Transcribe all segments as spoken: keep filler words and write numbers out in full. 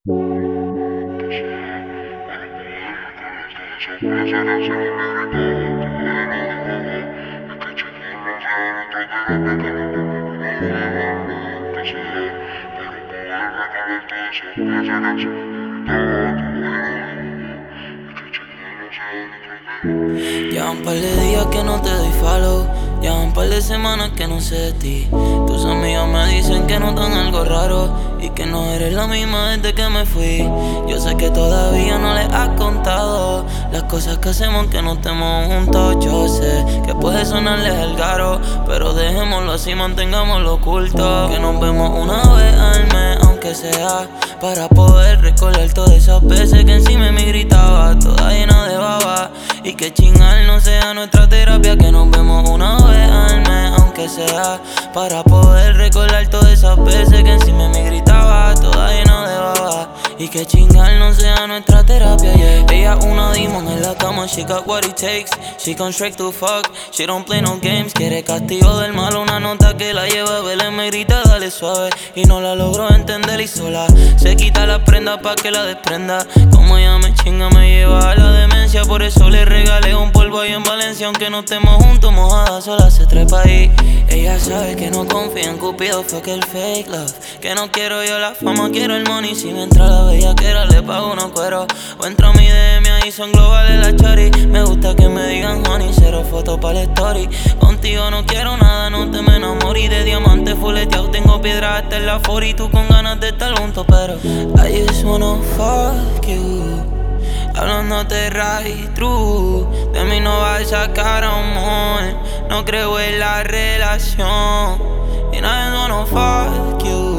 Ya un par de días que no te doy follow, ya un par de semanas que no sé de ti. Tus amigas me dicen que notan algo raro y que no eres la misma desde que me fui. Yo sé que todavía no les has contado las cosas que hacemos que no estemos juntos. Yo sé que puede sonarles el garo, pero dejémoslo así, mantengámoslo oculto. Que nos vemos una vez al mes, aunque sea para poder recordar todas esas veces que encima me gritaba, toda llena de baba. Y que chingar no sea nuestra terapia, que nos vemos una vez al mes, aunque sea para poder recordar todas esas veces que encima me gritaba, toda llena de baba. Y que chingar no sea nuestra terapia, yeah. Ella una demon en la cama, she got what it takes. She come straight to fuck, she don't play no games. Quiere castigo del mal, una nota que la lleva a verle, me grita dale suave. Y no la logro entender y sola se quita la prenda pa' que la desprenda. Como ella me chinga me lleva a la demencia, por eso le regalé un polvo ahí en Valencia. Aunque no estemos juntos, mojada sola se trepa ahí. Ella sabe que no confía en Cupido, fuck el fake love. Que no quiero yo la fama, quiero el money. Si me entra la bellaquera le pago unos cueros. O entro a mi D M, ahí son globales las chari. Me gusta que me digan honey, cero fotos para la story. Contigo no quiero nada, no te me enamores. De diamante fuleteado, tengo piedra hasta en la for. Y tú con ganas de estar juntos, pero I just wanna fuck you. Hablándote right true, de mí no vas a sacar amor. No creo en la relación y nadie wanna fuck you.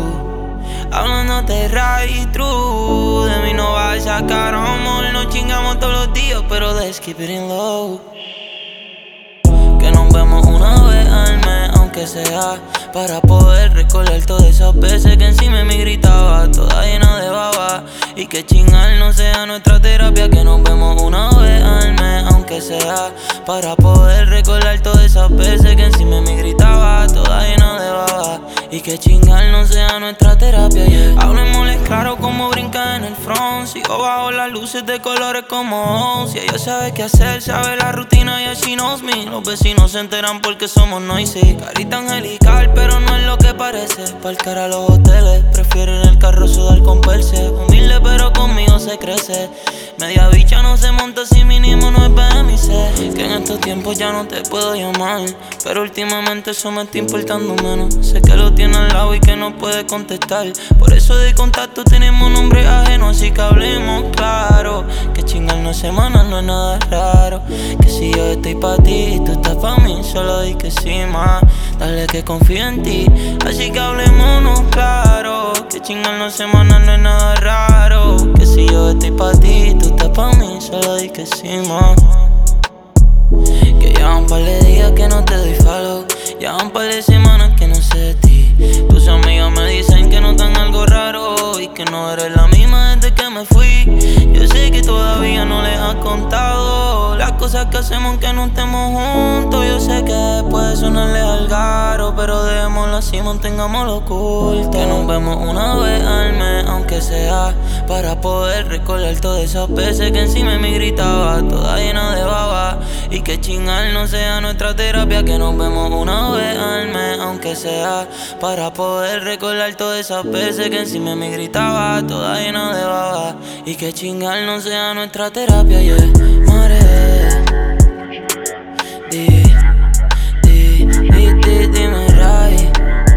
Hablándote right true, de mí no vas a sacar amor. No chingamos todos los días, pero let's keep it in low. Que nos vemos una vez al mes, aunque sea para poder recordar todas esas veces que encima me gritaba, toda llena de baba. Y que chingar no sea nuestra terapia, que nos vemos una vez al mes, aunque sea para poder recordar todas esas veces que encima me gritaba, toda llena de baba. Y que chingar no sea nuestra terapia, yeah. Hablemosles claro como brinca en el front. Sigo bajo las luces de colores como si ella sabe qué hacer, sabe la rutina y she knows me. Los vecinos se enteran porque somos noisy. Carita angelical, pero no es lo que parece. Parcar a los hoteles, prefiero en el carro sudar con perse. Humilde pero conmigo se crece. Media bicha no se monta si mínimo no es B M I C. Que en estos tiempos ya no te puedo llamar, pero últimamente eso me está importando menos. Sé que lo tiene al lado y que no puede contestar, por eso de contacto tenemos nombre ajeno. Así que hablemos claro, que chingar no semana no es nada raro. Que si yo estoy pa' ti y tú estás pa' mí, solo di que sí más. Dale que confío en ti, así que hablémonos claro. Que chingar no semana no es nada raro. Que si yo estoy pa' ti y tú estás pa' mí, solo di que sí más. Que ya un par de días que no te doy follow, ya un par de semanas que no sé de ti. Tus amigas me dicen que notan algo raro y que no eres la misma desde que me fui. Yo sé que todavía no les has contado las cosas que hacemos que no estemos juntos. Yo sé que puede sonarles al garo, pero dejémoslo así, mantengámoslo oculto. Que nos vemos una vez al mes, aunque sea para poder recordar todas esas veces que encima me gritaba, toda llena de baba. Y que chingar no sea nuestra terapia, que nos vemos una vez al mes, aunque sea para poder recordar todas esas veces que encima me gritaba, toda llena de baba. Y que chingar no sea nuestra terapia, yeah. Mare, di, di, di, di, dime Ray,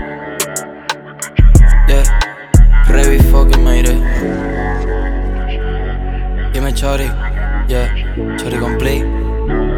yeah. Revi fucking made it. Dime Chori, yeah. Chori complete.